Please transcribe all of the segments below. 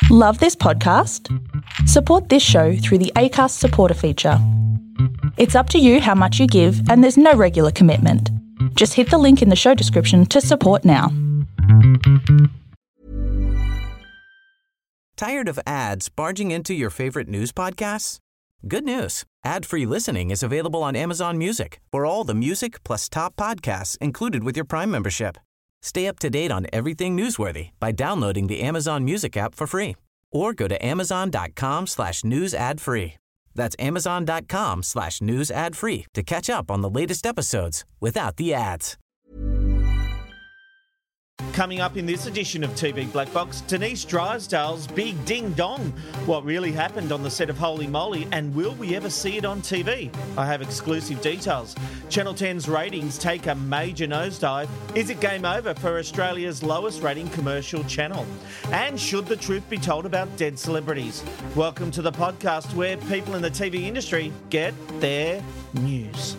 Love this podcast? Support this show through the Acast supporter feature. It's up to you how much you give, and there's no regular commitment. Just hit the link in the show description to support now. Tired of ads barging into your favorite news podcasts? Good news. Ad-free listening is available on Amazon Music for all the music plus top podcasts included with your Prime membership. Stay up to date on everything newsworthy by downloading the Amazon Music app for free or go to amazon.com/news ad free. That's amazon.com/news ad free to catch up on the latest episodes without the ads. Coming up in this edition of TV Black Box, Denise Drysdale's big ding-dong. What really happened on the set of Holy Moly, and will we ever see it on TV? I have exclusive details. Channel 10's ratings take a major nosedive. Is it game over for Australia's lowest rating commercial channel? And should the truth be told about dead celebrities? Welcome to the podcast where people in the TV industry get their news.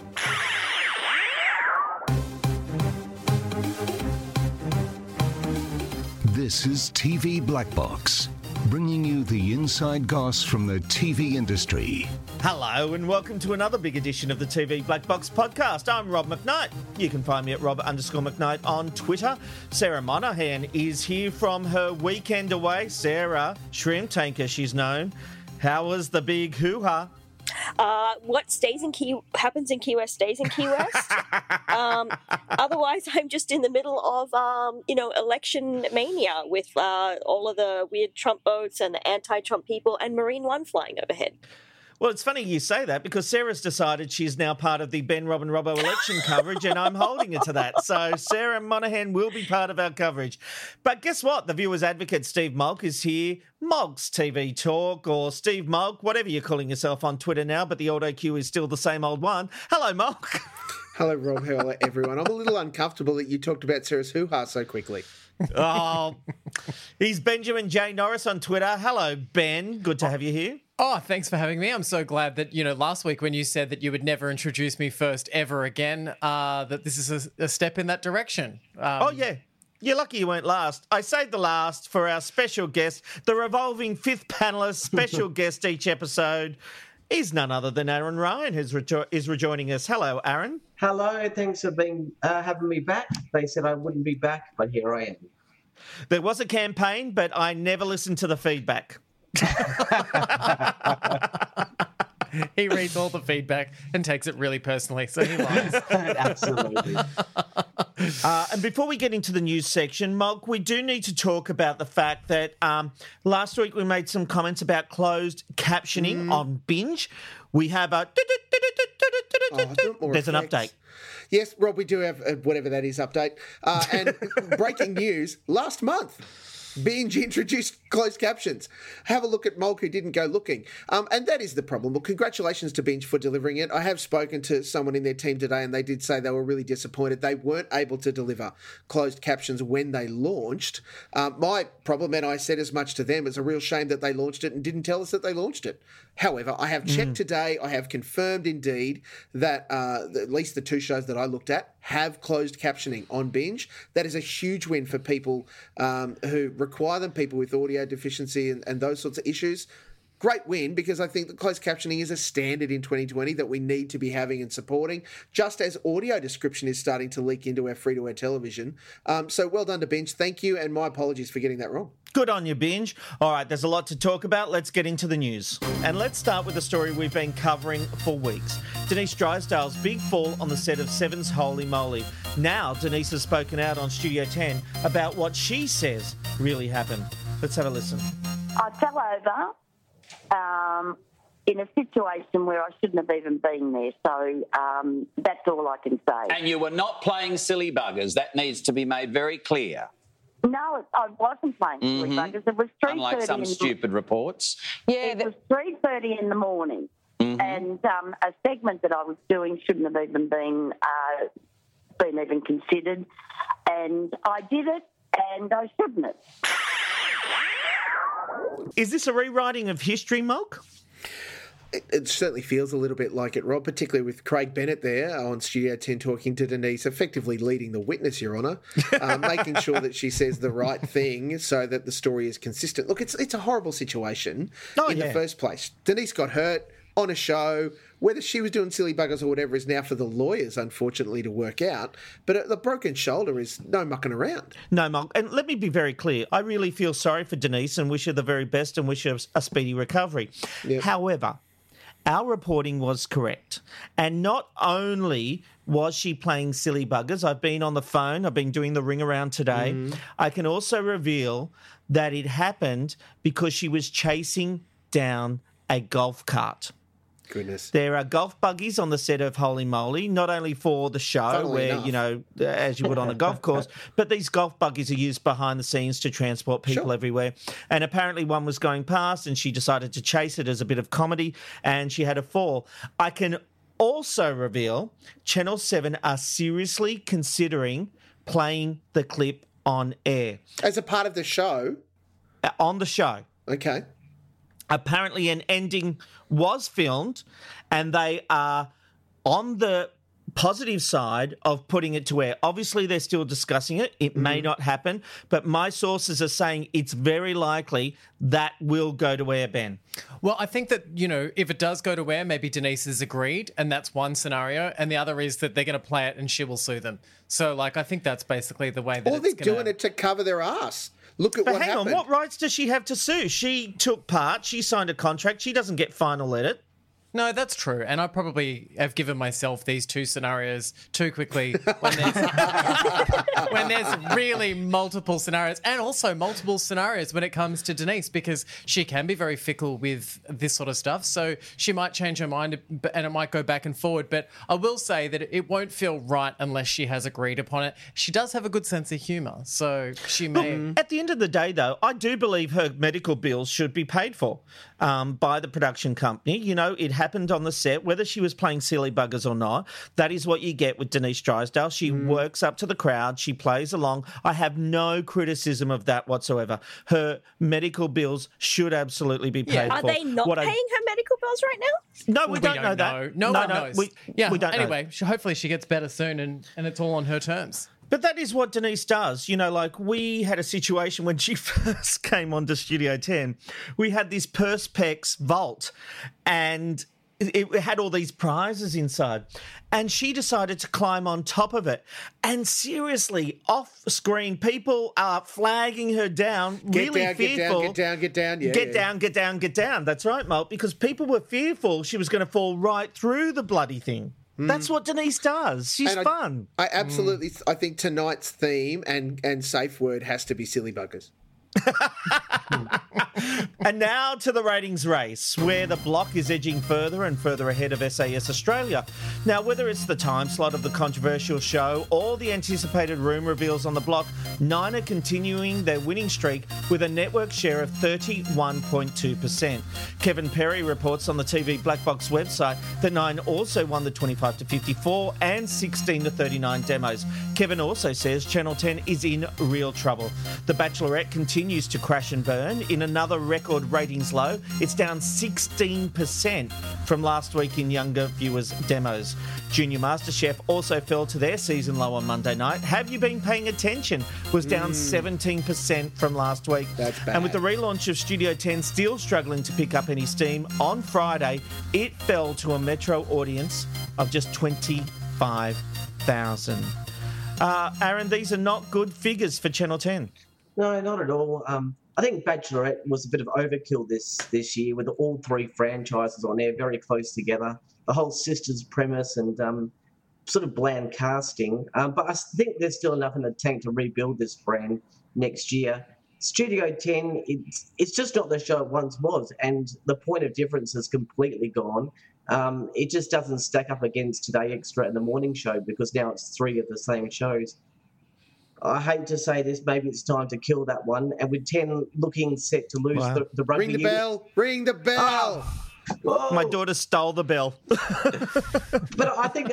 This is TV Black Box, bringing you the inside goss from the TV industry. Hello and welcome to another big edition of the TV Black Box podcast. I'm Rob McKnight. You can find me at Rob_McKnight on Twitter. Sarah Monahan is here from her weekend away. Sarah, shrimp tanker she's known. How was the big hoo-ha? What happens in Key West stays in Key West. Otherwise, I'm just in the middle of, election mania with all of the weird Trump votes and the anti-Trump people and Marine One flying overhead. Well, it's funny you say that because Sarah's decided she's now part of the Ben, Rob and Robbo election coverage and I'm holding her to that. So Sarah Monahan will be part of our coverage. But guess what? The viewer's advocate, Steve Mulk, is here. Mulk's TV Talk or Steve Mulk, whatever you're calling yourself on Twitter now, but the auto cue is still the same old one. Hello, Mulk. Hello, Rob. Hello, everyone. I'm a little uncomfortable that you talked about Sarah's hoo-ha so quickly. Oh, he's Benjamin J. Norris on Twitter. Hello, Ben. Good to have you here. Oh, thanks for having me. I'm so glad that, last week when you said that you would never introduce me first ever again, that this is a step in that direction. Oh, yeah. You're lucky you weren't last. I saved the last for our special guest, the revolving fifth panellist, special guest each episode. Is none other than Aaron Ryan, who is rejoining us. Hello, Aaron. Hello, thanks for having me back. They said I wouldn't be back, but here I am. There was a campaign, but I never listened to the feedback. He reads all the feedback and takes it really personally, so he lies. Absolutely. And before we get into the news section, Mulk, we do need to talk about the fact that last week we made some comments about closed captioning on Binge. We have a... There's an update. Yes, Rob, we do have whatever that is update. And breaking news, last month, Binge introduced closed captions. Have a look at Mulk, who didn't go looking. And that is the problem. Well, congratulations to Binge for delivering it. I have spoken to someone in their team today and they did say they were really disappointed. They weren't able to deliver closed captions when they launched. My problem, and I said as much to them, it's a real shame that they launched it and didn't tell us that they launched it. However, I have checked today. I have confirmed indeed that at least the two shows that I looked at have closed captioning on Binge. That is a huge win for people who require them, people with audio deficiency and those sorts of issues. Great win, because I think that closed captioning is a standard in 2020 that we need to be having and supporting, just as audio description is starting to leak into our free-to-air television. So well done to Binge. Thank you, and my apologies for getting that wrong. Good on you, Binge. All right, there's a lot to talk about. Let's get into the news. And let's start with a story we've been covering for weeks. Denise Drysdale's big fall on the set of Seven's Holy Moly. Now, Denise has spoken out on Studio 10 about what she says really happened. Let's have a listen. I fell over in a situation where I shouldn't have even been there. So that's all I can say. And you were not playing silly buggers. That needs to be made very clear. No, I wasn't playing silly buggers. It was 3:30. Unlike some stupid reports. Yeah, it was 3:30 in the morning. And a segment that I was doing shouldn't have even been even considered. And I did it, and I shouldn't have. Is this a rewriting of history, Mulk? It certainly feels a little bit like it, Rob, particularly with Craig Bennett there on Studio 10 talking to Denise, effectively leading the witness, Your Honour, making sure that she says the right thing so that the story is consistent. Look, it's a horrible situation in the first place. Denise got hurt on a show. Whether she was doing silly buggers or whatever is now for the lawyers, unfortunately, to work out. But the broken shoulder is no mucking around. No, Mark. And let me be very clear. I really feel sorry for Denise and wish her the very best and wish her a speedy recovery. Yep. However, our reporting was correct. And not only was she playing silly buggers, I've been on the phone, I've been doing the ring around today. I can also reveal that it happened because she was chasing down a golf cart. Goodness. There are golf buggies on the set of Holy Moly, not only for the show, Funnily enough. As you would on a golf course, but these golf buggies are used behind the scenes to transport people everywhere. And apparently one was going past and she decided to chase it as a bit of comedy and she had a fall. I can also reveal Channel 7 are seriously considering playing the clip on air. As a part of the show? On the show. Okay. Apparently an ending was filmed and they are on the positive side of putting it to air. Obviously, they're still discussing it. It may not happen, but my sources are saying it's very likely that will go to air, Ben. Well, I think that, if it does go to air, maybe Denise has agreed, and that's one scenario, and the other is that they're going to play it and she will sue them. So, I think that's basically the way that Or they're doing it to cover their ass. Look at what happened. Hang on, what rights does she have to sue? She took part, she signed a contract, she doesn't get final edit. No, that's true. And I probably have given myself these two scenarios too quickly when there's really multiple scenarios, and also multiple scenarios when it comes to Denise, because she can be very fickle with this sort of stuff. So she might change her mind and it might go back and forward. But I will say that it won't feel right unless she has agreed upon it. She does have a good sense of humour, so she may... At the end of the day, though, I do believe her medical bills should be paid for by the production company. It happened on the set, whether she was playing silly buggers or not. That is what you get with Denise Drysdale. She works up to the crowd. She plays along. I have no criticism of that whatsoever. Her medical bills should absolutely be paid for. Are they not paying her medical bills right now? No, we don't know that. No one knows. We don't know. Anyway, hopefully she gets better soon and it's all on her terms. But that is what Denise does. We had a situation when she first came onto Studio 10. We had this Perspex vault and it had all these prizes inside. And she decided to climb on top of it. And seriously, off screen, people are flagging her down, really fearful. Get down. Yeah, get down. That's right, Malt, because people were fearful she was going to fall right through the bloody thing. That's what Denise does. She's fun. I absolutely, I think tonight's theme and safe word has to be silly buggers. And now to the ratings race, where the block is edging further and further ahead of SAS Australia. Now, whether it's the time slot of the controversial show or the anticipated room reveals on the block, Nine are continuing their winning streak with a network share of 31.2%. Kevin Perry reports on the TV Black Box website that Nine also won the 25 to 54 and 16 to 39 demos. Kevin also says Channel 10 is in real trouble. The Bachelorette continues to crash and burn in another record ratings low. It's down 16% from last week in younger viewers' demos. Junior MasterChef also fell to their season low on Monday night. Have You Been Paying Attention was down 17% from last week. That's bad. And with the relaunch of Studio 10 still struggling to pick up any steam, on Friday it fell to a metro audience of just 25,000. Aaron, these are not good figures for Channel 10. No, not at all. I think Bachelorette was a bit of overkill this year with all three franchises on there very close together. The whole sisters premise and sort of bland casting. But I think there's still enough in the tank to rebuild this brand next year. Studio 10, it's just not the show it once was, and the point of difference is completely gone. It just doesn't stack up against Today Extra and the morning show because now it's three of the same shows. I hate to say this, maybe it's time to kill that one. And with 10 looking set to lose the rugby Ring the bell. Ring the bell. Oh. My daughter stole the bell. But I think,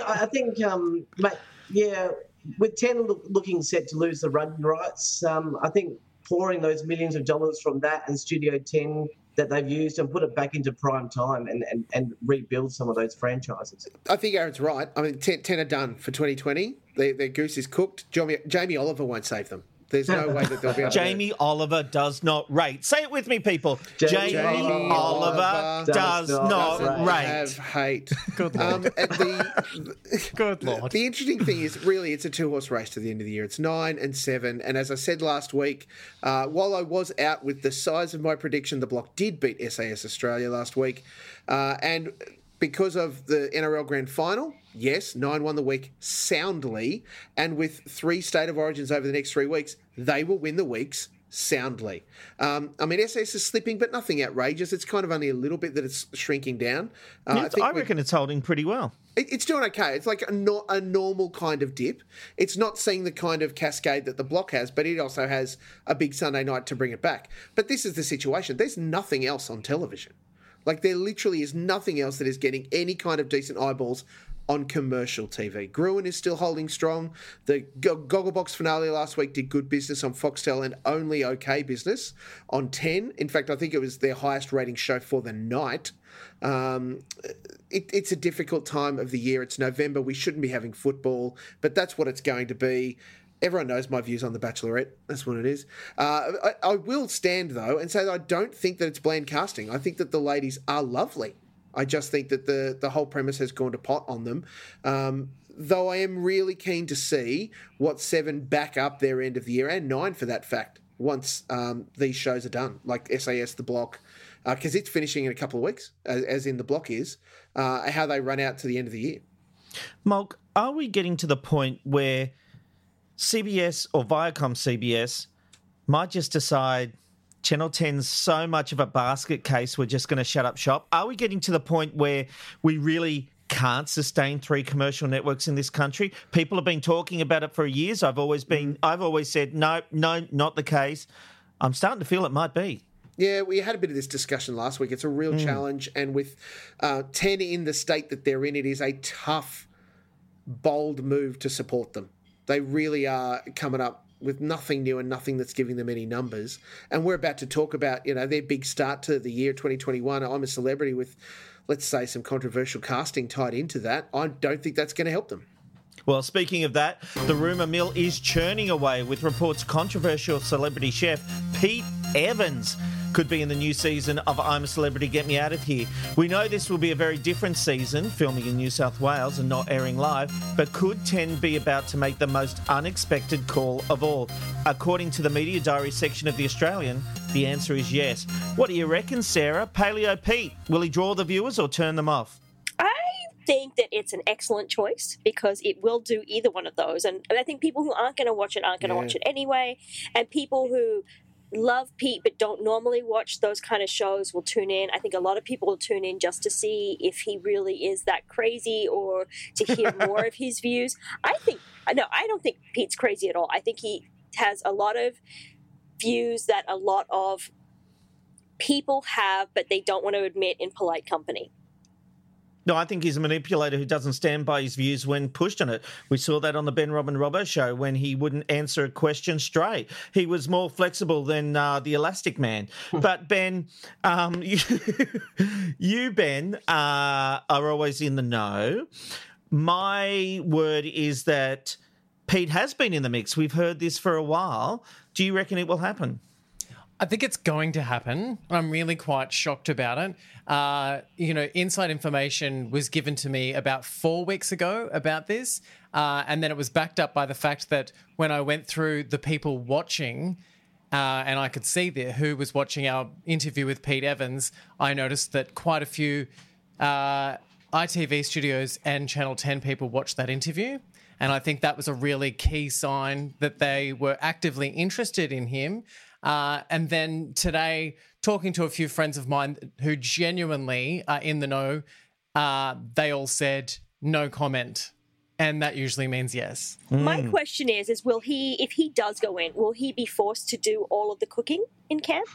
with 10 looking set to lose the rugby rights, I think pouring those millions of dollars from that and Studio 10 that they've used and put it back into prime time and rebuild some of those franchises. I think Aaron's right. I mean, 10 are done for 2020. Their goose is cooked. Jamie Oliver won't save them. There's no way that they'll be able Jamie Oliver does not rate. Say it with me, people. Jamie Oliver does not rate. Have hate. Good Lord. Good Lord. The interesting thing is, really, it's a two-horse race to the end of the year. It's 9 and 7. And as I said last week, while I was out with the size of my prediction, the Block did beat SAS Australia last week. And because of the NRL Grand Final, yes, 9 won the week soundly, and with 3 State of Origins over the next 3 weeks, they will win the weeks soundly. I mean, SAS is slipping, but nothing outrageous. It's kind of only a little bit that it's shrinking down. I reckon it's holding pretty well. It's doing okay. It's like a normal kind of dip. It's not seeing the kind of cascade that the Block has, but it also has a big Sunday night to bring it back. But this is the situation. There's nothing else on television. Like, there literally is nothing else that is getting any kind of decent eyeballs on commercial TV. Gruen is still holding strong. The Gogglebox finale last week did good business on Foxtel and only okay business on 10. In fact, I think it was their highest rating show for the night. It's a difficult time of the year. It's November. We shouldn't be having football, but that's what it's going to be. Everyone knows my views on The Bachelorette. That's what it is. I will stand, though, and say that I don't think that it's bland casting. I think that the ladies are lovely. I just think that the whole premise has gone to pot on them. Though I am really keen to see what 7 back up their end of the year, and 9 for that fact, once these shows are done, like SAS, The Block, because it's finishing in a couple of weeks, as in The Block is, how they run out to the end of the year. Mulk, are we getting to the point where CBS or Viacom CBS might just decide Channel 10's so much of a basket case, we're just going to shut up shop? Are we getting to the point where we really can't sustain 3 commercial networks in this country? People have been talking about it for years. I've always said, no, not the case. I'm starting to feel it might be. Yeah, we had a bit of this discussion last week. It's a real challenge, and with 10 in the state that they're in, it is a tough, bold move to support them. They really are coming up with nothing new and nothing that's giving them any numbers. And we're about to talk about, their big start to the year 2021. I'm a Celebrity with, let's say, some controversial casting tied into that. I don't think that's going to help them. Well, speaking of that, the rumour mill is churning away with reports controversial celebrity chef Pete Evans could be in the new season of I'm a Celebrity, Get Me Out of Here. We know this will be a very different season, filming in New South Wales and not airing live, but could 10 be about to make the most unexpected call of all? According to the Media Diary section of The Australian, the answer is yes. What do you reckon, Sarah? Paleo Pete, will he draw the viewers or turn them off? I think that it's an excellent choice because it will do either one of those. And I think people who aren't going to watch it aren't going to watch it anyway. And people who love Pete but don't normally watch those kind of shows will tune in. I think a lot of people will tune in just to see if he really is that crazy or to hear more of his views. I don't think Pete's crazy at all. I think he has a lot of views that a lot of people have, but they don't want to admit in polite company. No, I think he's a manipulator who doesn't stand by his views when pushed on it. We saw that on the Ben Robin Robbo show when he wouldn't answer a question straight. He was more flexible than the Elastic Man. But Ben, you Ben, are always in the know. My word is that Pete has been in the mix. We've heard this for a while. Do you reckon it will happen? I think it's going to happen. I'm really quite shocked about it. Inside information was given to me about 4 weeks ago about this. And then it was backed up by the fact that when I went through the people watching, and I could see there who was watching our interview with Pete Evans, I noticed that quite a few ITV studios and Channel 10 people watched that interview. And I think that was a really key sign that they were actively interested in him. And then today, talking to a few friends of mine who genuinely are in the know, they all said no comment. And that usually means yes. My question is will he, if he does go in, will he be forced to do all of the cooking in camp?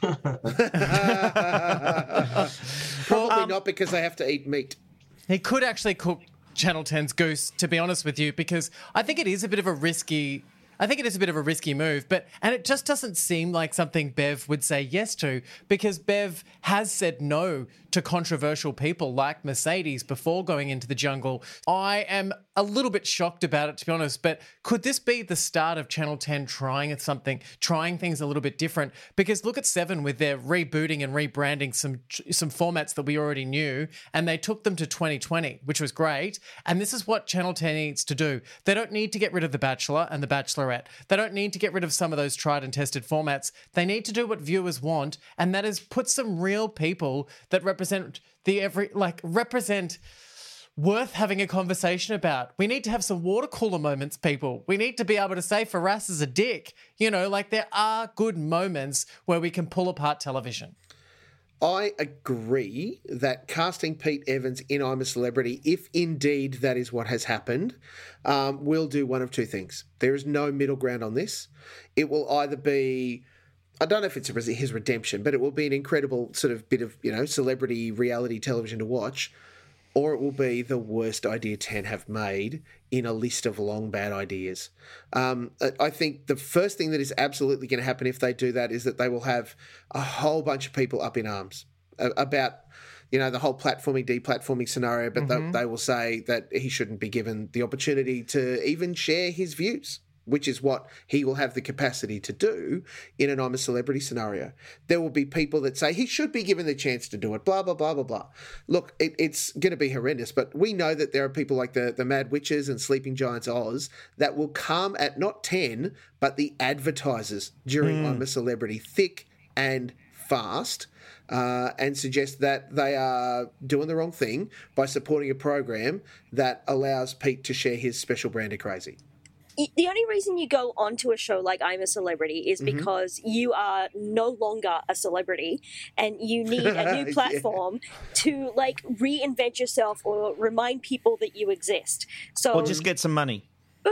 Probably not, because they have to eat meat. He could actually cook Channel 10's goose, to be honest with you, because I think it is a bit of a risky I think it is a bit of a risky move, and it just doesn't seem like something Bev would say yes to, because Bev has said no to controversial people like Mercedes before going into the jungle. I am a little bit shocked about it, to be honest, but could this be the start of Channel 10 trying things a little bit different? Because look at 7 with their rebooting and rebranding some formats that we already knew, and they took them to 2020, which was great. And this is what Channel 10 needs to do. They don't need to get rid of The Bachelor and The Bachelorette. They don't need to get rid of some of those tried and tested formats. They need to do what viewers want, and that is put some real people that represent worth having a conversation about. We need to have some water cooler moments, people. We need to be able to say Faraz is a dick. There are good moments where we can pull apart television. I agree that casting Pete Evans in I'm a Celebrity, if indeed that is what has happened, will do one of two things. There is no middle ground on this. It will either be, I don't know if it's his redemption, but it will be an incredible sort of bit of, celebrity reality television to watch, or it will be the worst idea 10 have made in a list of long bad ideas. I think the first thing that is absolutely going to happen if they do that is that they will have a whole bunch of people up in arms about, the whole platforming, deplatforming scenario, but they will say that he shouldn't be given the opportunity to even share his views, which is what he will have the capacity to do in an I'm a Celebrity scenario. There will be people that say he should be given the chance to do it, blah, blah, blah, blah, blah. Look, it's going to be horrendous, but we know that there are people like the Mad Witches and Sleeping Giants Oz that will come at not 10, but the advertisers during I'm a Celebrity thick and fast, and suggest that they are doing the wrong thing by supporting a program that allows Pete to share his special brand of crazy. The only reason you go onto a show like I'm a Celebrity is because you are no longer a celebrity and you need a new platform to reinvent yourself or remind people that you exist. Or just get some money.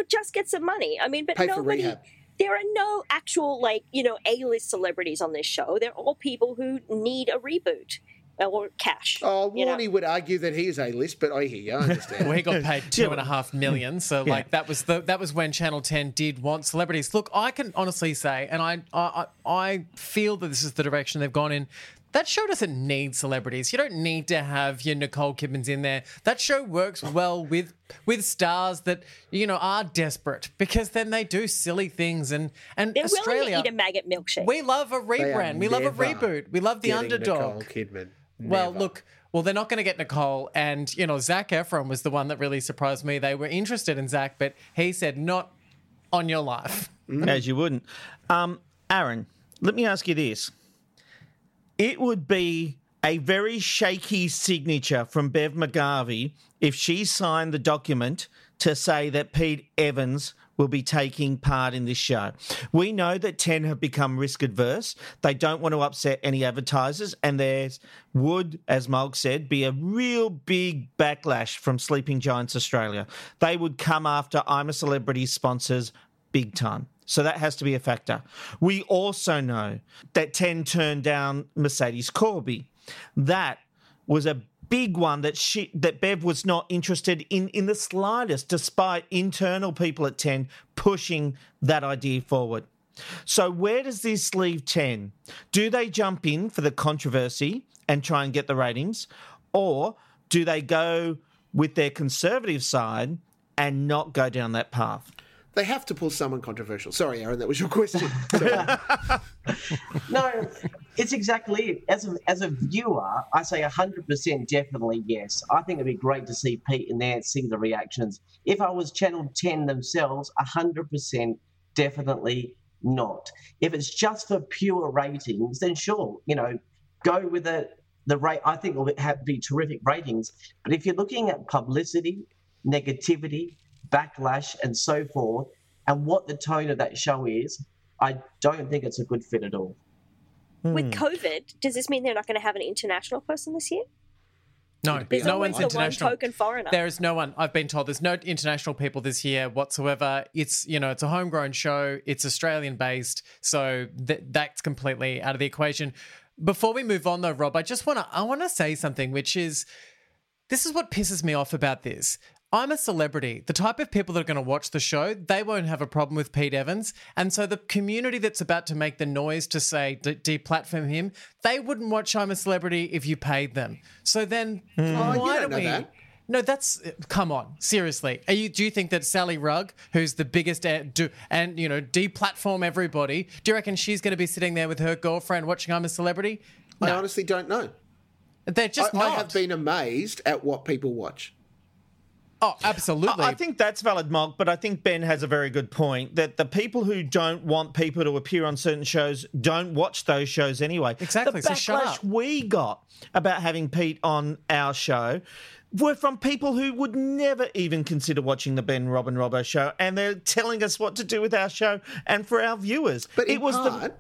I mean, but nobody. There are no actual A-list celebrities on this show. They're all people who need a reboot. Or cash. Oh, Warnie would argue that he is A-list, but I hear you. I understand. Well, he got paid $2.5 million, so that was when Channel 10 did want celebrities. Look, I can honestly say, and I feel that this is the direction they've gone in. That show doesn't need celebrities. You don't need to have your Nicole Kidmans in there. That show works well with stars that are desperate, because then they do silly things and they're Australia. willing to eat a maggot milkshake. We love a rebrand. We love a reboot. We love the underdog. Nicole Kidman. Well, look, they're not going to get Nicole. And, Zac Efron was the one that really surprised me. They were interested in Zac, but he said, not on your life. As you wouldn't. Aaron, let me ask you this. It would be a very shaky signature from Bev McGarvey if she signed the document to say that Pete Evans will be taking part in this show. We know that 10 have become risk adverse. They don't want to upset any advertisers, and there would, as Mulg said, be a real big backlash from Sleeping Giants Australia. They would come after I'm a Celebrity sponsors big time. So that has to be a factor. We also know that 10 turned down Mercedes Corby. That was a big one that Bev was not interested in the slightest, despite internal people at 10 pushing that idea forward. So where does this leave 10? Do they jump in for the controversy and try and get the ratings? Or do they go with their conservative side and not go down that path? They have to pull someone controversial. Sorry, Aaron, that was your question. No, it's exactly it. As a viewer, I say 100% definitely yes. I think it'd be great to see Pete in there and see the reactions. If I was Channel 10 themselves, 100% definitely not. If it's just for pure ratings, then sure, go with the rate. I think it will be terrific ratings. But if you're looking at publicity, negativity, backlash and so forth, and what the tone of that show is, I don't think it's a good fit at all. With COVID, does this mean they're not going to have an international person this year? No, There's no always one's the international. one token foreigner. There is no one. I've been told there's no international people this year whatsoever. It's it's a homegrown show. It's Australian based, so that's completely out of the equation. Before we move on, though, Rob, I want to say something, which is this is what pisses me off about this. I'm a celebrity. The type of people that are going to watch the show, they won't have a problem with Pete Evans. And so the community that's about to make the noise to say deplatform him, they wouldn't watch I'm a Celebrity if you paid them. So then why do we... No, that's come on. Seriously, do you think that Sally Rugg, who's the biggest deplatform everybody, do you reckon she's going to be sitting there with her girlfriend watching I'm a Celebrity? No. I honestly don't know. They're just not. I have been amazed at what people watch. Oh, absolutely. I think that's valid, Mark, but I think Ben has a very good point that the people who don't want people to appear on certain shows don't watch those shows anyway. Exactly, The so shut backlash up. we got about having Pete on our show were from people who would never even consider watching the Ben Robin Robbo show, and they're telling us what to do with our show and for our viewers. But it was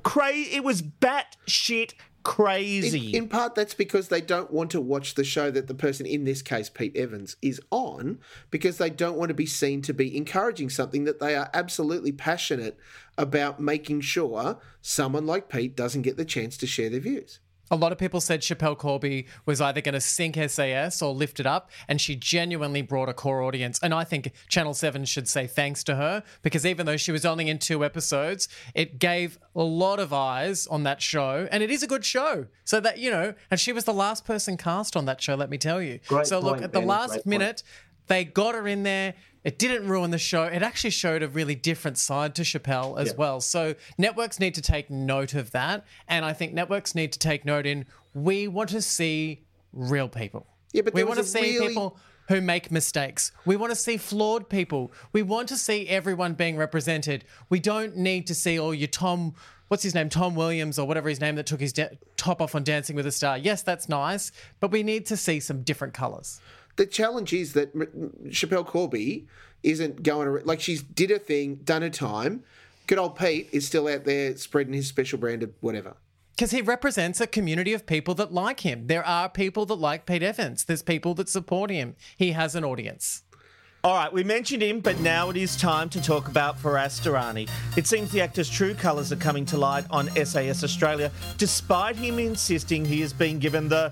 batshit crazy. In part, that's because they don't want to watch the show that the person, in this case, Pete Evans, is on, because they don't want to be seen to be encouraging something that they are absolutely passionate about making sure someone like Pete doesn't get the chance to share their views. A lot of people said Chappelle Corby was either going to sink SAS or lift it up, and she genuinely brought a core audience. And I think Channel 7 should say thanks to her, because even though she was only in 2 episodes, it gave a lot of eyes on that show, and it is a good show. So that, and she was the last person cast on that show, let me tell you. Great so point, look, at the Ben, last great minute, they got her in there. It didn't ruin the show. It actually showed a really different side to Chappelle as well. So networks need to take note of that. And I think networks need to take note we want to see real people. Yeah, but we want to see people who make mistakes. We want to see flawed people. We want to see everyone being represented. We don't need to see all your Tom Williams or whatever his name that took his top off on Dancing with a Star. Yes, that's nice, but we need to see some different colours. The challenge is that Chappelle Corby isn't going to... Like, she's did her thing, done her time. Good old Pete is still out there spreading his special brand of whatever. Because he represents a community of people that like him. There are people that like Pete Evans. There's people that support him. He has an audience. All right, we mentioned him, but now it is time to talk about Faraz Durrani. It seems the actor's true colours are coming to light on SAS Australia, despite him insisting he is being given the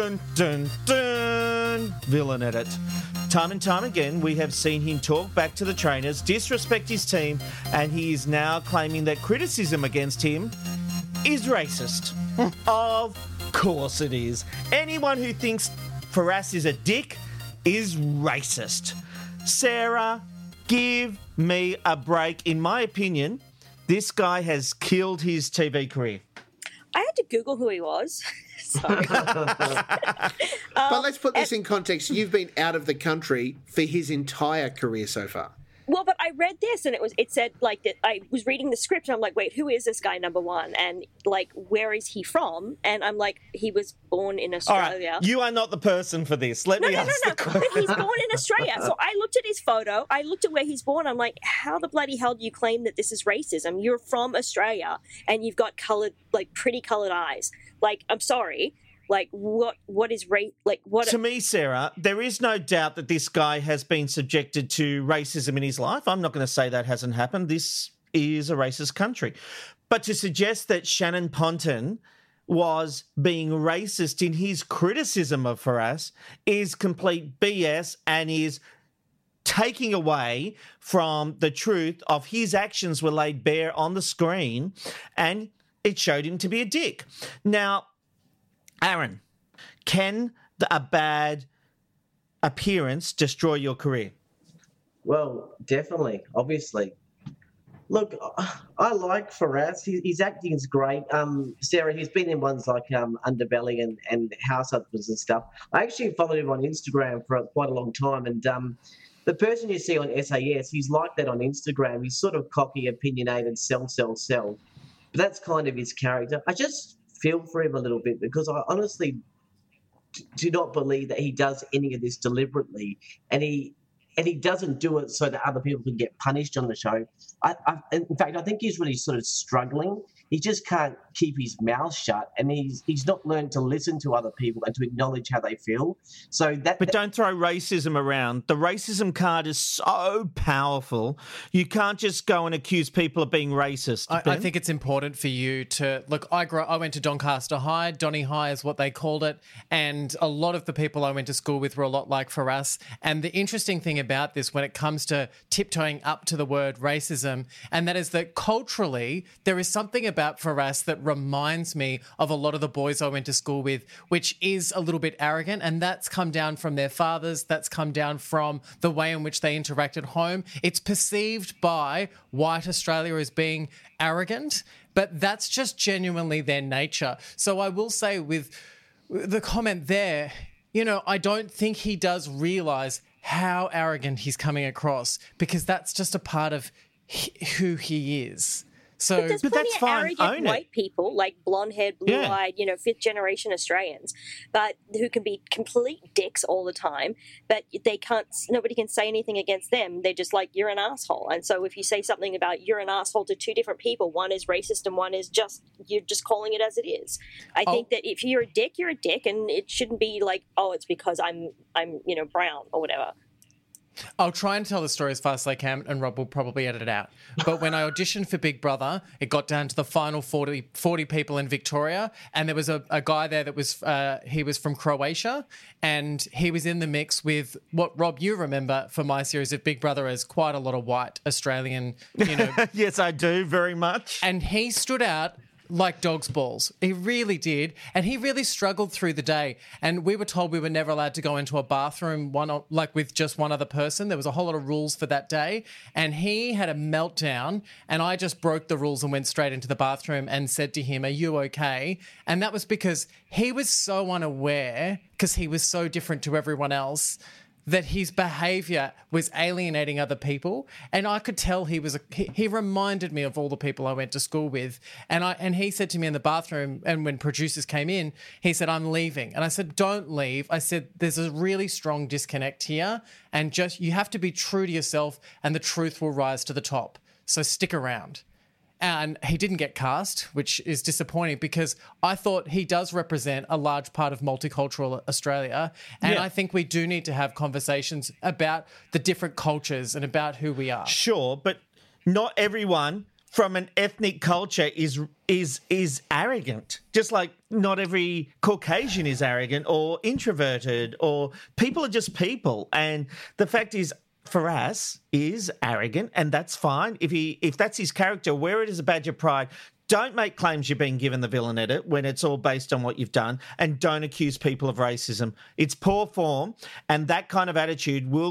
dun-dun-dun villain edit. Time and time again, we have seen him talk back to the trainers, disrespect his team, and he is now claiming that criticism against him is racist. Of course it is. Anyone who thinks Faraz is a dick is racist. Sarah, give me a break. In my opinion, this guy has killed his TV career. I had to Google who he was. Sorry. But let's put this in context. You've been out of the country for his entire career so far. Well, but I read this and it said like that. I was reading the script and I'm like, wait, who is this guy, number one? And like, where is he from? And I'm like, he was born in Australia. All right, you are not the person for this. Let me ask the question. But he's born in Australia. So I looked at his photo. I looked at where he's born. I'm like, how the bloody hell do you claim that this is racism? You're from Australia and you've got colored, like pretty colored eyes. Like, I'm sorry. Like, what is race? Like, what? To me, Sarah, there is no doubt that this guy has been subjected to racism in his life. I'm not going to say that hasn't happened. This is a racist country. But to suggest that Shannon Ponton was being racist in his criticism of Faraz is complete BS and is taking away from the truth of his actions were laid bare on the screen, and it showed him to be a dick. Now, Aaron, can a bad appearance destroy your career? Well, definitely, obviously. Look, I like Faraz. His acting is great. Sarah, he's been in ones like Underbelly and House Husbands and stuff. I actually followed him on Instagram for quite a long time, and the person you see on SAS, he's like that on Instagram. He's sort of cocky, opinionated, sell. But that's kind of his character. I just feel for him a little bit because I honestly do not believe that he does any of this deliberately, and he doesn't do it so that other people can get punished on the show. In fact, I think he's really sort of struggling he just can't keep his mouth shut, and he's not learned to listen to other people and to acknowledge how they feel. So But don't throw racism around. The racism card is so powerful. You can't just go and accuse people of being racist. I think it's important for you to look. I went to Doncaster High. Donny High is what they called it, and a lot of the people I went to school with were a lot like Firas. And the interesting thing about this, when it comes to tiptoeing up to the word racism, and that is that culturally there is something about Firas that reminds me of a lot of the boys I went to school with, which is a little bit arrogant, and that's come down from their fathers. That's come down from the way in which they interact at home. It's perceived by white Australia as being arrogant, but that's just genuinely their nature. So I will say with the comment there, I don't think he does realise how arrogant he's coming across, because that's just a part of who he is. So, but there's plenty of arrogant white people, like blonde-haired, blue-eyed, fifth-generation Australians, but who can be complete dicks all the time. But nobody can say anything against them. They're just like, you're an asshole. And so if you say something about you're an asshole to two different people, one is racist and one is you're just calling it as it is. I think that if you're a dick, you're a dick, and it shouldn't be like, oh, it's because I'm brown or whatever. I'll try and tell the story as fast as I can, and Rob will probably edit it out. But when I auditioned for Big Brother, it got down to the final 40 people in Victoria, and there was a guy there that was he was from Croatia, and he was in the mix with what, Rob, you remember for my series of Big Brother as quite a lot of white Australian, Yes, I do, very much. And he stood out like dog's balls. He really did. And he really struggled through the day. And we were told we were never allowed to go into a bathroom with just one other person. There was a whole lot of rules for that day. And he had a meltdown, and I just broke the rules and went straight into the bathroom and said to him, "Are you okay?" And that was because he was so unaware, because he was so different to everyone else, that his behaviour was alienating other people. And I could tell he reminded me of all the people I went to school with. And he said to me in the bathroom, and when producers came in, he said, "I'm leaving." And I said, "Don't leave." I said, "There's a really strong disconnect here, and you have to be true to yourself, and the truth will rise to the top. So stick around." And he didn't get cast, which is disappointing, because I thought he does represent a large part of multicultural Australia. And I think we do need to have conversations about the different cultures and about who we are. Sure, but not everyone from an ethnic culture is arrogant. Just like not every Caucasian is arrogant or introverted, or people are just people. And the fact is, Firas is arrogant, and that's fine. If that's his character, wear it as a badge of pride. Don't make claims you're being given the villain edit when it's all based on what you've done, and don't accuse people of racism. It's poor form, and that kind of attitude will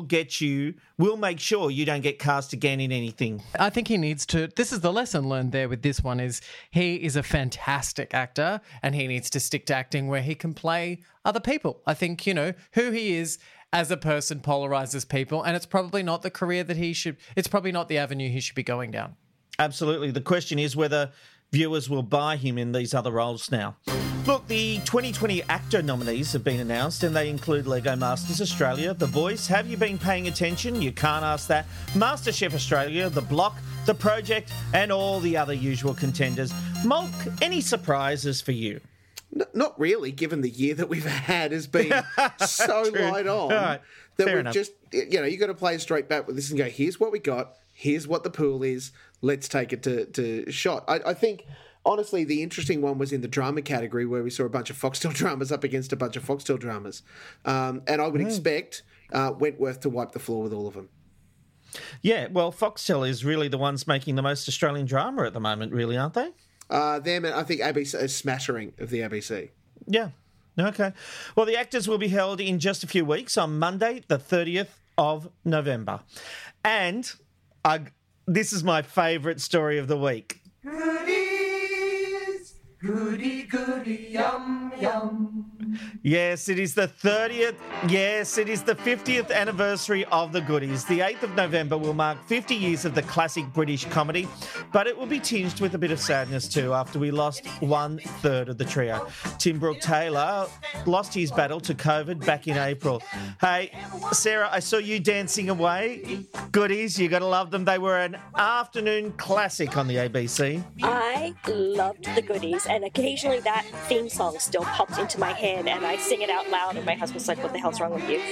make sure you don't get cast again in anything. I think he needs to, this is the lesson learned there with this one, is he is a fantastic actor, and he needs to stick to acting where he can play other people. I think, who he is as a person polarizes people, and it's probably not the career that it's probably not the avenue he should be going down. Absolutely. The question is whether viewers will buy him in these other roles now. Look, the 2020 actor nominees have been announced, and they include Lego Masters Australia, The Voice, Have You Been Paying Attention? You Can't Ask That, MasterChef Australia, The Block, The Project, and all the other usual contenders. Mulk, any surprises for you? Not really, given the year that we've had has been so light on right. that Fair we've enough. just, you got to play straight back with this and go, here's what we got, here's what the pool is, let's take it to shot. I think, honestly, the interesting one was in the drama category, where we saw a bunch of Foxtel dramas up against a bunch of Foxtel dramas. And I would expect Wentworth to wipe the floor with all of them. Yeah, well, Foxtel is really the ones making the most Australian drama at the moment, really, aren't they? Them, and I think ABC, a smattering of the ABC. Yeah. Okay. Well, the actors will be held in just a few weeks on Monday, the 30th of November. And this is my favourite story of the week. Goodies, goody, goody, yum, yum. Yes, it is the 30th. Yes, it is the 50th anniversary of The Goodies. The 8th of November will mark 50 years of the classic British comedy, but it will be tinged with a bit of sadness too after we lost 1/3 of the trio. Tim Brooke-Taylor lost his battle to COVID back in April. Hey, Sarah, I saw you dancing away. Goodies, you got to love them. They were an afternoon classic on the ABC. I loved The Goodies, and occasionally that theme song still pops into my head, and I sing it out loud, and my husband's like, what the hell's wrong with you?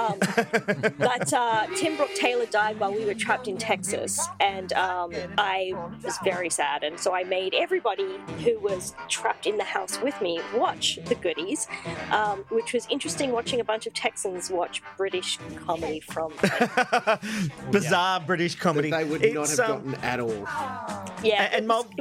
But Tim Brooke-Taylor died while we were trapped in Texas, and I was very sad, and so I made everybody who was trapped in the house with me watch The Goodies, which was interesting, watching a bunch of Texans watch British comedy from bizarre British comedy. That they would not have gotten at all. Yeah, and Mark,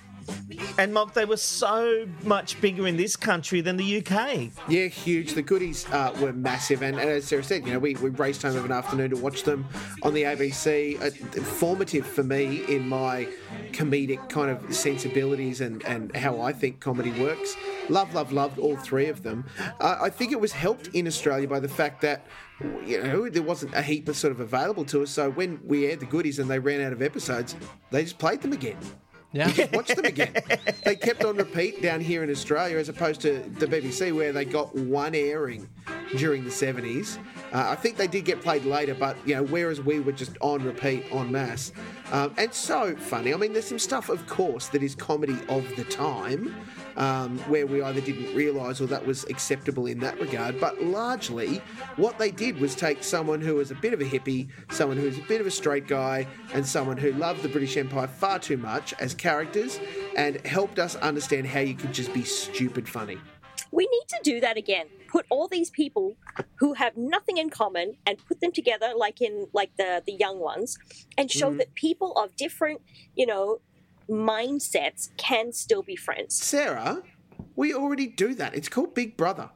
they were so much bigger in this country than the UK. Yeah, huge. The Goodies were massive, and as Sarah said, you know, we raced home of an afternoon to watch them on the ABC. Formative for me in my comedic kind of sensibilities and how I think comedy works. Loved all three of them. I think it was helped in Australia by the fact that, you know, there wasn't a heap of sort of available to us. So when we aired The Goodies and they ran out of episodes, they just played them again. Yeah. You just watched them again. They kept on repeat down here in Australia, as opposed to the BBC, where they got one airing during the 70s. I think they did get played later, but, you know, whereas we were just on repeat en masse. And so funny. I mean, there's some stuff, of course, that is comedy of the time, where we either didn't realise or that was acceptable in that regard. But largely, what they did was take someone who was a bit of a hippie, someone who was a bit of a straight guy, and someone who loved the British Empire far too much as characters, and helped us understand how you could just be stupid funny. We need to do that again. Put all these people who have nothing in common and put them together like the young ones, and show that people of different, you know, mindsets can still be friends. Sarah, we already do that. It's called Big Brother.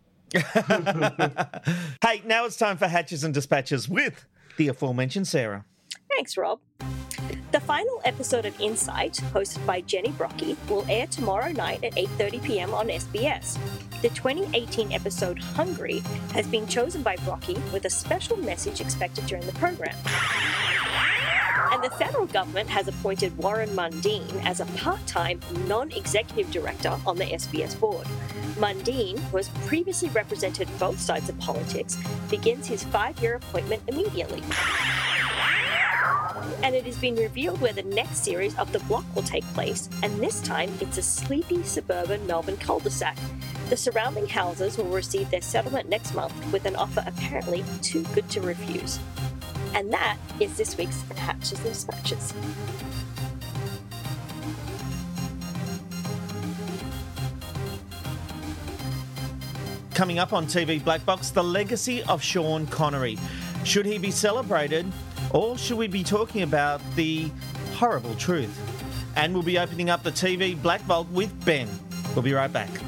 Hey, now it's time for Hatches and Dispatches with the aforementioned Sarah. Thanks, Rob. The final episode of Insight, hosted by Jenny Brockie, will air tomorrow night at 8:30 p.m. on SBS. The 2018 episode Hungry has been chosen by Brockie with a special message expected during the program. And the federal government has appointed Warren Mundine as a part-time, non-executive director on the SBS board. Mundine, who has previously represented both sides of politics, begins his 5-year appointment immediately. And it has been revealed where the next series of The Block will take place, and this time it's a sleepy suburban Melbourne cul-de-sac. The surrounding houses will receive their settlement next month with an offer apparently too good to refuse. And that is this week's Hatches and Dispatches. Coming up on TV Black Box, the legacy of Sean Connery. Should he be celebrated, or should we be talking about the horrible truth? And we'll be opening up the TV Black Vault with Ben. We'll be right back.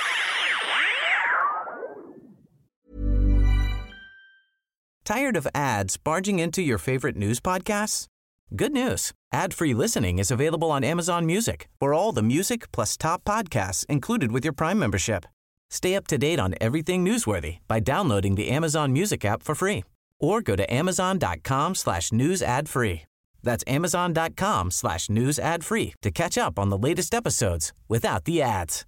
Tired of ads barging into your favorite news podcasts? Good news. Ad-free listening is available on Amazon Music for all the music plus top podcasts included with your Prime membership. Stay up to date on everything newsworthy by downloading the Amazon Music app for free or go to amazon.com/news ad free. That's amazon.com/news ad free to catch up on the latest episodes without the ads.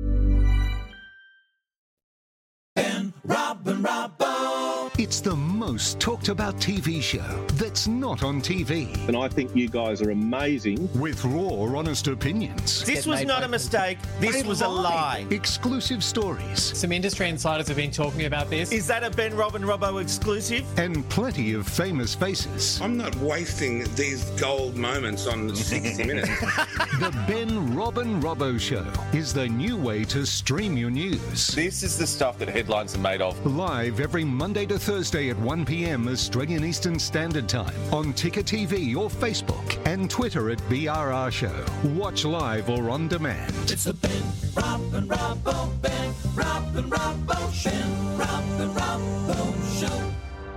Ben, Rob and Robbo. It's the most talked about TV show that's not on TV. And I think you guys are amazing. With raw, honest opinions. This was not a mistake. This was a lie. Exclusive stories. Some industry insiders have been talking about this. Is that a Ben, Rob and Robbo exclusive? And plenty of famous faces. I'm not wasting these gold moments on 60 Minutes. The Ben, Rob and Robbo Show is the new way to stream your news. This is the stuff that headlines are made of. Live every Monday to Thursday at 1 p.m. Australian Eastern Standard Time on Ticker TV or Facebook and Twitter at BRR Show. Watch live or on demand. It's the Ben, Rob and Robbo, Ben, Rob and Robbo, Ben, Rob and Robbo Show.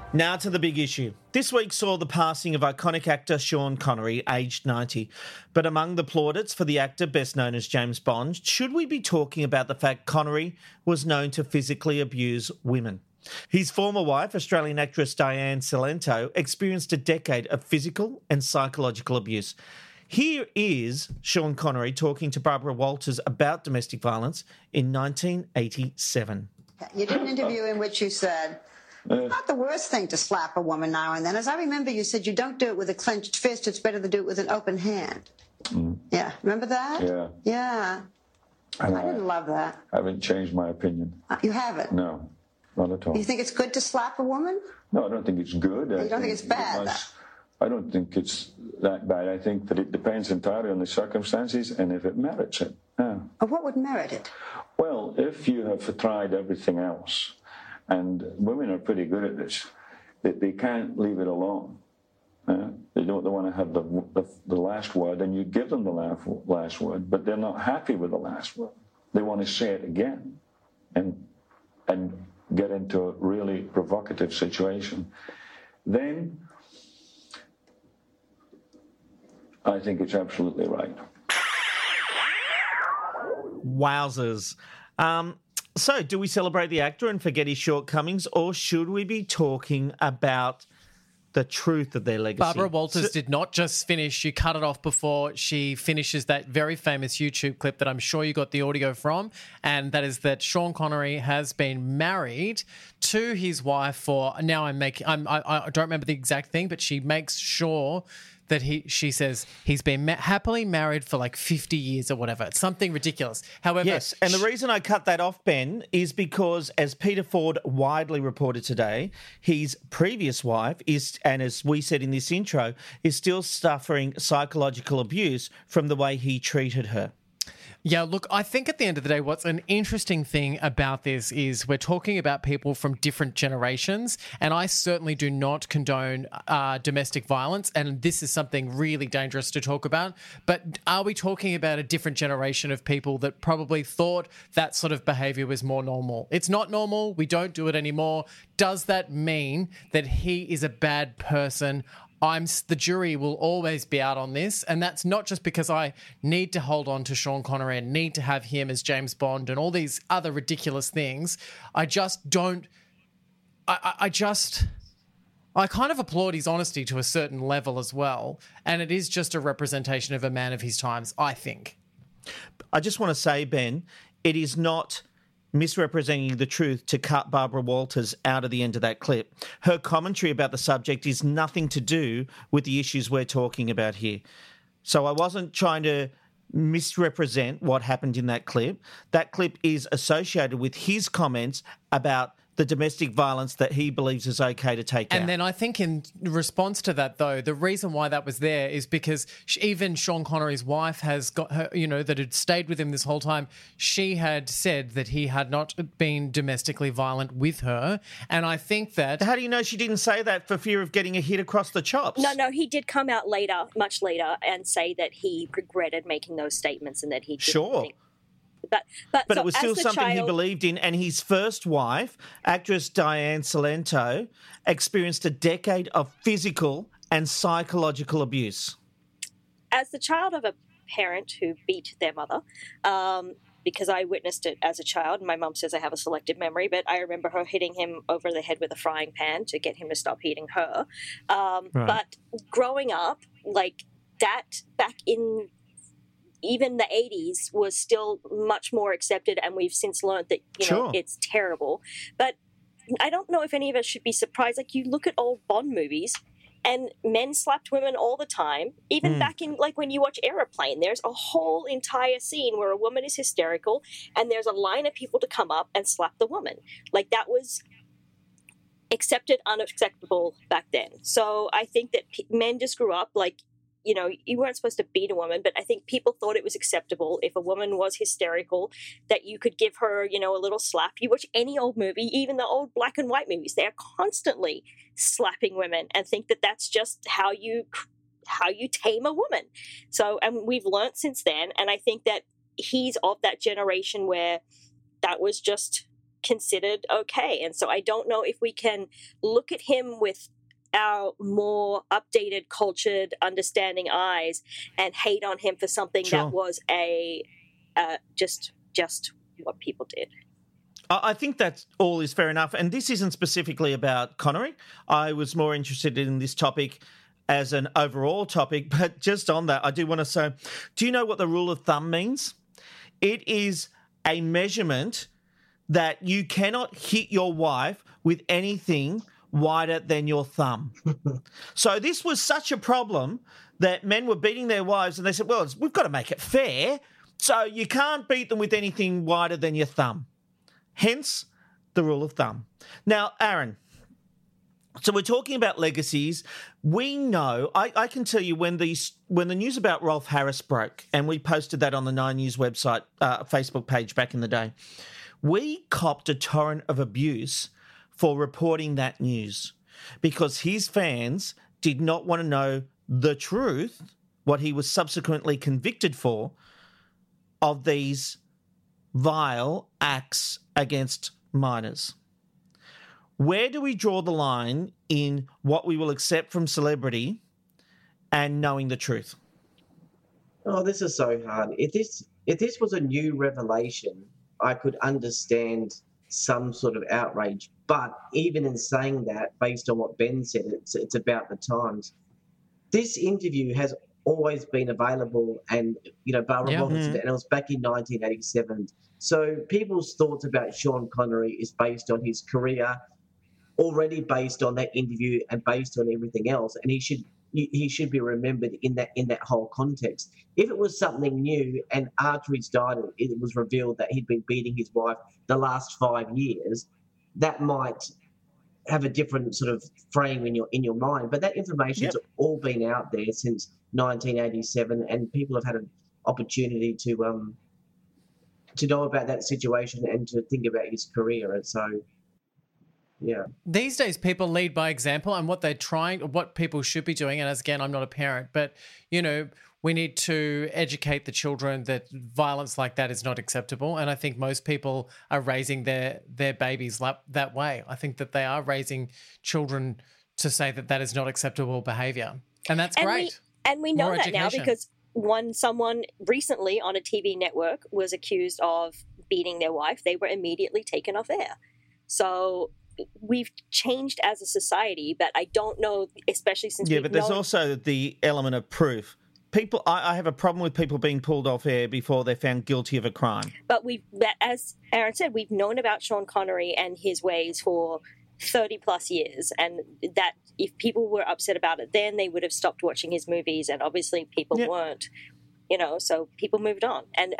Now to the big issue. This week saw the passing of iconic actor Sean Connery, aged 90. But among the plaudits for the actor best known as James Bond, should we be talking about the fact Connery was known to physically abuse women? His former wife, Australian actress Diane Cilento, experienced a decade of physical and psychological abuse. Here is Sean Connery talking to Barbara Walters about domestic violence in 1987. You did an interview in which you said, it's not the worst thing to slap a woman now and then. As I remember, you said you don't do it with a clenched fist. It's better to do it with an open hand. Yeah. Remember that? Yeah. Yeah. And I didn't love that. I haven't changed my opinion. You haven't? No, not at all. You think it's good to slap a woman? No, I don't think it's good. You don't think it's bad? I don't think it's that bad. I think that it depends entirely on the circumstances and if it merits it. Yeah. What would merit it? Well, if you have tried everything else, and women are pretty good at this, they can't leave it alone. They want to have the last word, and you give them the last word, but they're not happy with the last word. They want to say it again and get into a really provocative situation. Then I think it's absolutely right. Wowzers. So, do we celebrate the actor and forget his shortcomings, or should we be talking about the truth of their legacy? Barbara Walters did not just finish. She cut it off before she finishes that very famous YouTube clip that I'm sure you got the audio from, and that is that Sean Connery has been married to his wife for, now I don't remember the exact thing, but she makes sure that she says he's been happily married for like 50 years or whatever. It's something ridiculous. However, yes, and the reason I cut that off, Ben, is because, as Peter Ford widely reported today, his previous wife is, and as we said in this intro, is still suffering psychological abuse from the way he treated her. Yeah, look, I think at the end of the day, what's an interesting thing about this is we're talking about people from different generations, and I certainly do not condone domestic violence, and this is something really dangerous to talk about. But are we talking about a different generation of people that probably thought that sort of behaviour was more normal? It's not normal. We don't do it anymore. Does that mean that he is a bad person? The jury will always be out on this, and that's not just because I need to hold on to Sean Connery and need to have him as James Bond and all these other ridiculous things. I just don't. I kind of applaud his honesty to a certain level as well, and it is just a representation of a man of his times, I think. I just want to say, Ben, it is not misrepresenting the truth to cut Barbara Walters out of the end of that clip. Her commentary about the subject is nothing to do with the issues we're talking about here. So I wasn't trying to misrepresent what happened in that clip. That clip is associated with his comments about the domestic violence that he believes is okay to take out. And then I think in response to that, though, the reason why that was there is because even Sean Connery's wife has got her, that had stayed with him this whole time. She had said that he had not been domestically violent with her. And I think that... How do you know she didn't say that for fear of getting a hit across the chops? No, he did come out later, much later, and say that he regretted making those statements and that he didn't think... But it was still something he believed in, and his first wife, actress Diane Cilento, experienced a decade of physical and psychological abuse. As the child of a parent who beat their mother, because I witnessed it as a child, my mum says I have a selective memory, but I remember her hitting him over the head with a frying pan to get him to stop hitting her. Right. But growing up, like that back in... even the 80s was still much more accepted, and we've since learned that, it's terrible. But I don't know if any of us should be surprised. Like, you look at old Bond movies, and men slapped women all the time. Even back in, like, when you watch Aeroplane, there's a whole entire scene where a woman is hysterical, and there's a line of people to come up and slap the woman. Like, that was accepted, unacceptable back then. So I think that men just grew up, like, you weren't supposed to beat a woman, but I think people thought it was acceptable if a woman was hysterical that you could give her, a little slap. You watch any old movie, even the old black and white movies, they're constantly slapping women and think that that's just how you tame a woman. So, and we've learned since then, and I think that he's of that generation where that was just considered okay. And so I don't know if we can look at him with our more updated, cultured, understanding eyes and hate on him for something that was just what people did. I think that all is fair enough. And this isn't specifically about Connery. I was more interested in this topic as an overall topic. But just on that, I do want to say, do you know what the rule of thumb means? It is a measurement that you cannot hit your wife with anything wider than your thumb. So this was such a problem that men were beating their wives and they said, well, we've got to make it fair. So you can't beat them with anything wider than your thumb. Hence the rule of thumb. Now, Aaron, so we're talking about legacies. We know, I can tell you when the news about Rolf Harris broke, and we posted that on the 9 News website, Facebook page back in the day, we copped a torrent of abuse for reporting that news because his fans did not want to know the truth, what he was subsequently convicted for, of these vile acts against minors. Where do we draw the line in what we will accept from celebrity and knowing the truth? Oh, this is so hard. If this was a new revelation, I could understand some sort of outrage. But even in saying that, based on what Ben said, it's about the times. This interview has always been available, and Barbara Robertson, and it was back in 1987. So people's thoughts about Sean Connery is based on his career, already based on that interview and based on everything else, and he should be remembered in that whole context. If it was something new and after he's died, it was revealed that he'd been beating his wife the last 5 years, that might have a different sort of frame in your mind. But that information's all been out there since 1987, and people have had an opportunity to know about that situation and to think about his career. And so, yeah. These days, people lead by example, and what people should be doing. And as again, I'm not a parent, but we need to educate the children that violence like that is not acceptable. And I think most people are raising their babies that way. I think that they are raising children to say that is not acceptable behaviour, and that's great. We know that now because someone recently on a TV network was accused of beating their wife, they were immediately taken off air. So we've changed as a society, but I don't know, especially since but there's also the element of proof. People, I have a problem with people being pulled off air before they're found guilty of a crime. But as Aaron said, we've known about Sean Connery and his ways for 30 plus years, and that if people were upset about it then, they would have stopped watching his movies, and obviously people weren't, so people moved on. And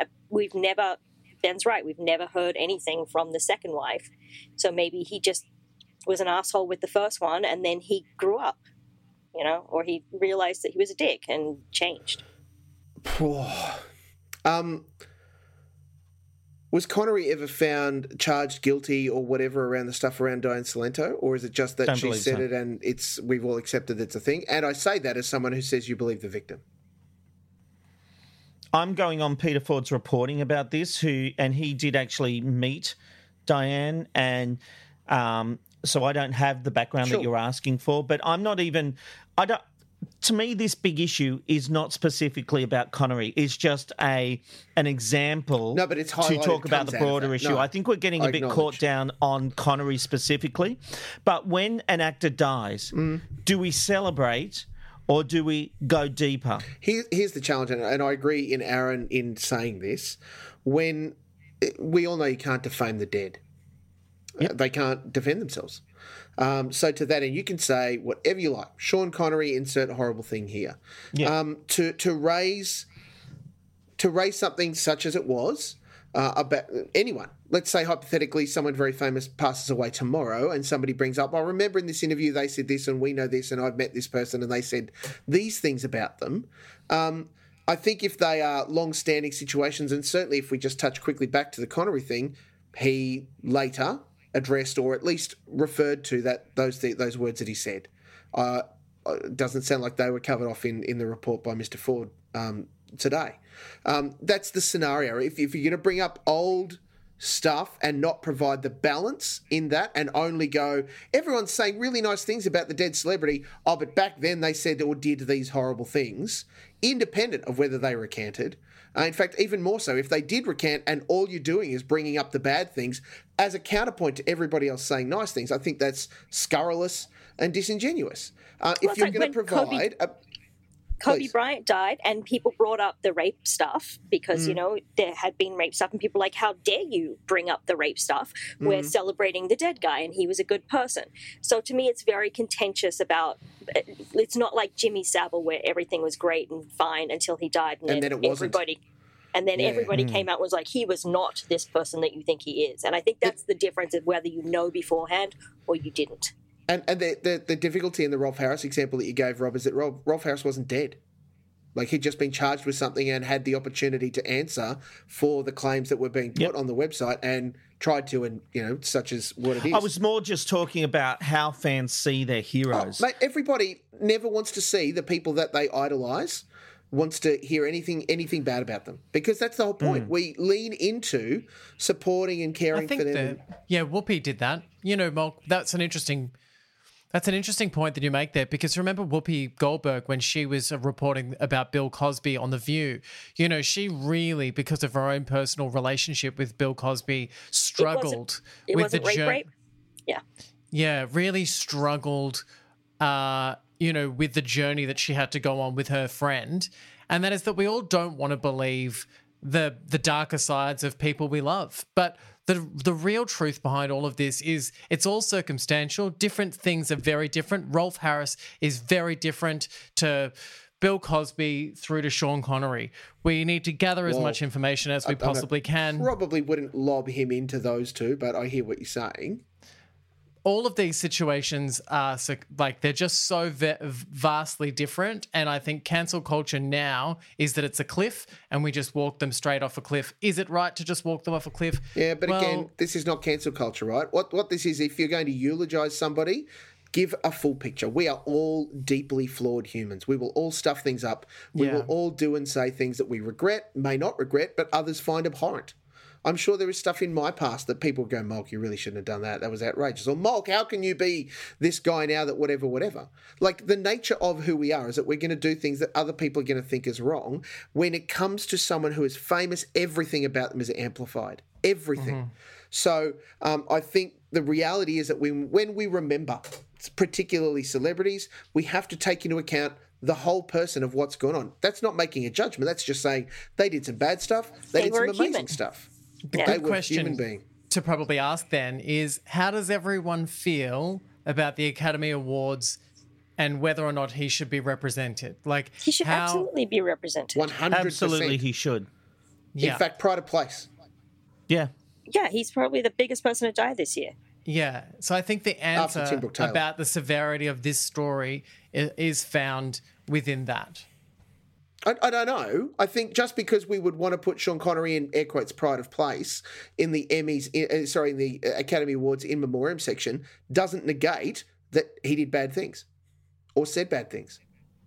Ben's right, we've never heard anything from the second wife. So maybe he just was an asshole with the first one and then he grew up, or he realized that he was a dick and changed. Was Connery ever found charged guilty or whatever around the stuff around Diane Salento, or is it just that she said it and we've all accepted it's a thing? And I say that as someone who says you believe the victim. I'm going on Peter Ford's reporting about this, and he did actually meet Diane, and so I don't have the background that you're asking for, but to me, this big issue is not specifically about Connery. It's just an example but it's to talk about the broader issue. I think we're getting a bit caught down on Connery specifically. But when an actor dies, do we celebrate or do we go deeper? Here's the challenge, and I agree in Aaron in saying this. When we all know you can't defame the dead. They can't defend themselves. So to that end, you can say whatever you like. Sean Connery, insert horrible thing here. To raise something such as it was about anyone. Let's say hypothetically someone very famous passes away tomorrow and somebody brings up, I remember in this interview they said this and we know this and I've met this person and they said these things about them. I think if they are long-standing situations, and certainly if we just touch quickly back to the Connery thing, he later addressed or at least referred to those words that he said. It doesn't sound like they were covered off in the report by Mr. Ford today. That's the scenario. If you're going to bring up old stuff and not provide the balance in that and only go, everyone's saying really nice things about the dead celebrity. Oh, but back then they said or did these horrible things, independent of whether they recanted. In fact, even more so, if they did recant and all you're doing is bringing up the bad things as a counterpoint to everybody else saying nice things, I think that's scurrilous and disingenuous. If you're going to provide... Kobe Bryant died and people brought up the rape stuff because, you know, there had been rape stuff and people were like, how dare you bring up the rape stuff? We're celebrating the dead guy and he was a good person. So to me, it's very contentious about, it's not like Jimmy Savile where everything was great and fine until he died. And then it wasn't. Everybody came out and was like, he was not this person that you think he is. And I think that's the difference of whether you know beforehand or you didn't. And the difficulty in the Rolf Harris example that you gave, Rob, is that Rolf Harris wasn't dead. Like, he'd just been charged with something and had the opportunity to answer for the claims that were being put on the website and tried to, and, you know, such as what it is. I was more just talking about how fans see their heroes. Mate, everybody never wants to see the people that they idolise, wants to hear anything bad about them, because that's the whole point. We lean into supporting and caring for them. Whoopi did that. You know, Molk, that's an interesting point that you make there, because remember Whoopi Goldberg, when she was reporting about Bill Cosby on The View, you know, she really, because of her own personal relationship with Bill Cosby, struggled with the rape. Yeah, really struggled, you know, with the journey that she had to go on with her friend. And that is that we all don't want to believe the darker sides of people we love. But the real truth behind all of this is it's all circumstantial. Different things are very different. Rolf Harris is very different to Bill Cosby through to Sean Connery. We need to gather as much information as we possibly can. Probably wouldn't lob him into those two, but I hear what you're saying. All of these situations are they're just so vastly different, and I think cancel culture now is that it's a cliff and we just walk them straight off a cliff. Is it right to just walk them off a cliff? Yeah, but again, this is not cancel culture, right? What this is, if you're going to eulogise somebody, give a full picture. We are all deeply flawed humans. We will all stuff things up. We will all do and say things that we regret, may not regret, but others find abhorrent. I'm sure there is stuff in my past that people go, Molk, you really shouldn't have done that. That was outrageous. Or, Molk, how can you be this guy now that whatever? Like, the nature of who we are is that we're going to do things that other people are going to think is wrong. When it comes to someone who is famous, everything about them is amplified. Everything. So I think the reality is that when we remember, particularly celebrities, we have to take into account the whole person of what's going on. That's not making a judgment. That's just saying they did some bad stuff. They did some amazing stuff. The good question to probably ask then is, how does everyone feel about the Academy Awards and whether or not he should be represented? Like, he should absolutely be represented. 100%. Absolutely, he should. In fact, pride of place. Yeah. Yeah, he's probably the biggest person to die this year. Yeah, so I think the answer about the severity of this story is found within that. I don't know. I think just because we would want to put Sean Connery in air quotes pride of place in the Emmys, in the Academy Awards in memoriam section, doesn't negate that he did bad things or said bad things.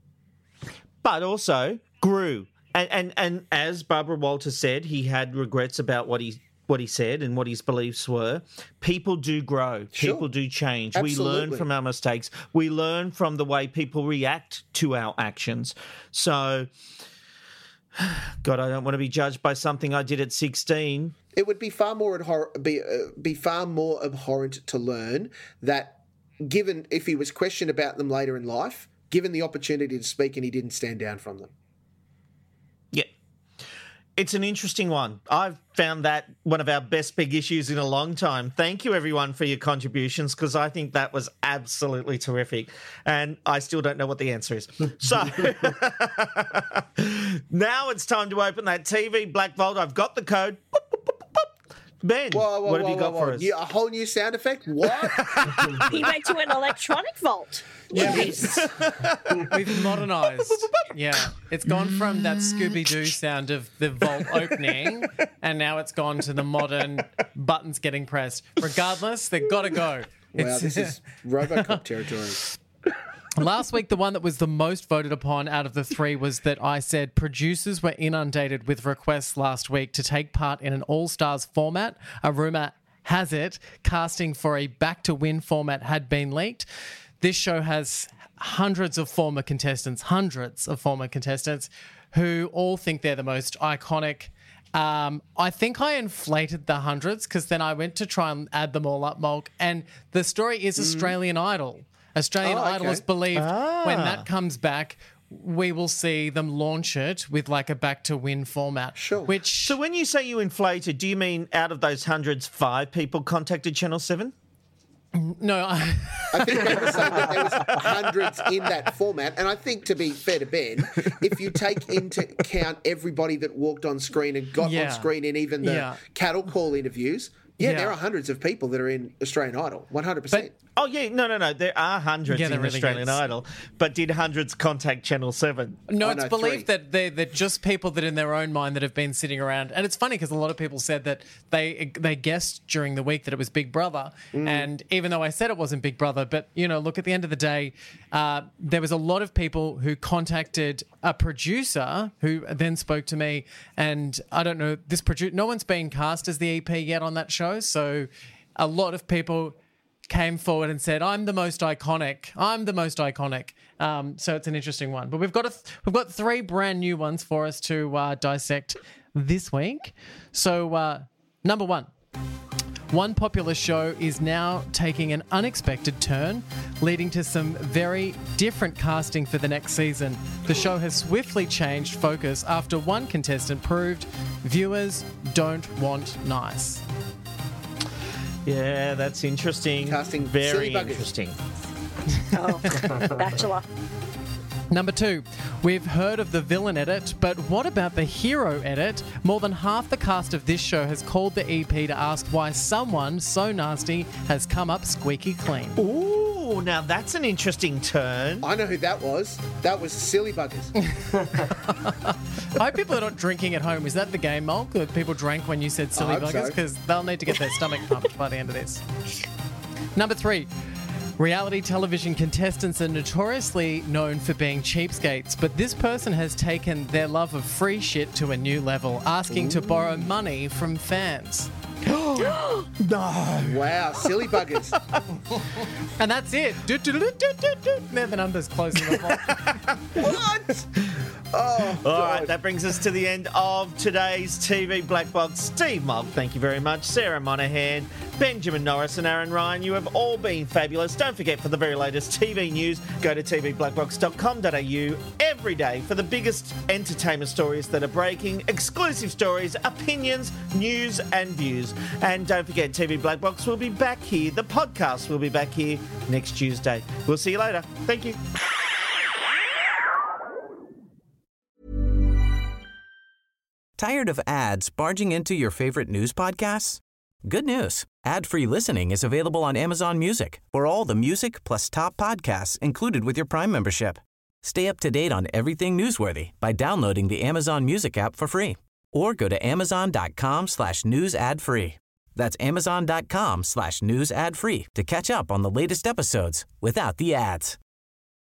But also grew, and as Barbara Walters said, he had regrets about what he said and what his beliefs were. People do grow. Sure. People do change. Absolutely. We learn from our mistakes. We learn from the way people react to our actions. So, God, I don't want to be judged by something I did at 16. It would be far more abhorrent to learn that, given if he was questioned about them later in life, given the opportunity to speak and he didn't stand down from them. Yeah. It's an interesting one. I've found that one of our best big issues in a long time. Thank you, everyone, for your contributions, because I think that was absolutely terrific. And I still don't know what the answer is. So now it's time to open that TV Black Vault. I've got the code. Ben, what have you got for us? A whole new sound effect? What? He went to an electronic vault. Yeah, we've modernised. Yeah, it's gone from that Scooby-Doo sound of the vault opening, and now it's gone to the modern buttons getting pressed. Regardless, they've got to go. Wow, this is Robocop territory. Last week, the one that was the most voted upon out of the three was that I said producers were inundated with requests last week to take part in an all-stars format. A rumour has it casting for a back-to-win format had been leaked. This show has hundreds of former contestants who all think they're the most iconic. I think I inflated the hundreds because then I went to try and add them all up, Mulk, and the story is Australian Idol. Australian Idol is believed when that comes back, we will see them launch it with like a back-to-win format. Sure. So when you say you inflated, do you mean out of those hundreds, 5 people contacted Channel 7? No, I think they were saying that there was hundreds in that format, and I think, to be fair to Ben, if you take into account everybody that walked on screen and got on screen in even the cattle call interviews, there are hundreds of people that are in Australian Idol, 100%. Oh, yeah, no. There are hundreds in really Australian Idol, but did hundreds contact Channel 7? No, it's believed that they're just people that in their own mind that have been sitting around. And it's funny because a lot of people said that they guessed during the week that it was Big Brother. And even though I said it wasn't Big Brother, but, look, at the end of the day, there was a lot of people who contacted a producer who then spoke to me. And I don't know, no one's been cast as the EP yet on that show. So a lot of people came forward and said, I'm the most iconic. So it's an interesting one. But we've got 3 brand new ones for us to dissect this week. So number 1. One popular show is now taking an unexpected turn, leading to some very different casting for the next season. The show has swiftly changed focus after one contestant proved viewers don't want nice. Yeah, that's interesting. Casting very silly buggers. interesting. Bachelor. Number 2, we've heard of the villain edit, but what about the hero edit? More than half the cast of this show has called the EP to ask why someone so nasty has come up squeaky clean. Ooh, now that's an interesting turn. I know who that was. That was Silly Buggers. I hope people are not drinking at home. Is that the game, Mulk? That people drank when you said silly buggers? Because they'll need to get their stomach pumped by the end of this. Number 3. Reality television contestants are notoriously known for being cheapskates, but this person has taken their love of free shit to a new level, asking to borrow money from fans. No. Wow, Silly Buggers. And that's it. Now the number's closing the clock. What? Oh, all right, that brings us to the end of today's TV Black Box. Steve Mulk, thank you very much. Sarah Monahan, Benjamin Norris and Aaron Ryan, you have all been fabulous. Don't forget, for the very latest TV news, go to tvblackbox.com.au every day for the biggest entertainment stories that are breaking, exclusive stories, opinions, news and views. And don't forget, TV Black Box will be back here. The podcast will be back here next Tuesday. We'll see you later. Thank you. Tired of ads barging into your favorite news podcasts? Good news. Ad-free listening is available on Amazon Music for all the music plus top podcasts included with your Prime membership. Stay up to date on everything newsworthy by downloading the Amazon Music app for free or go to amazon.com/news ad free. That's amazon.com/news ad free to catch up on the latest episodes without the ads.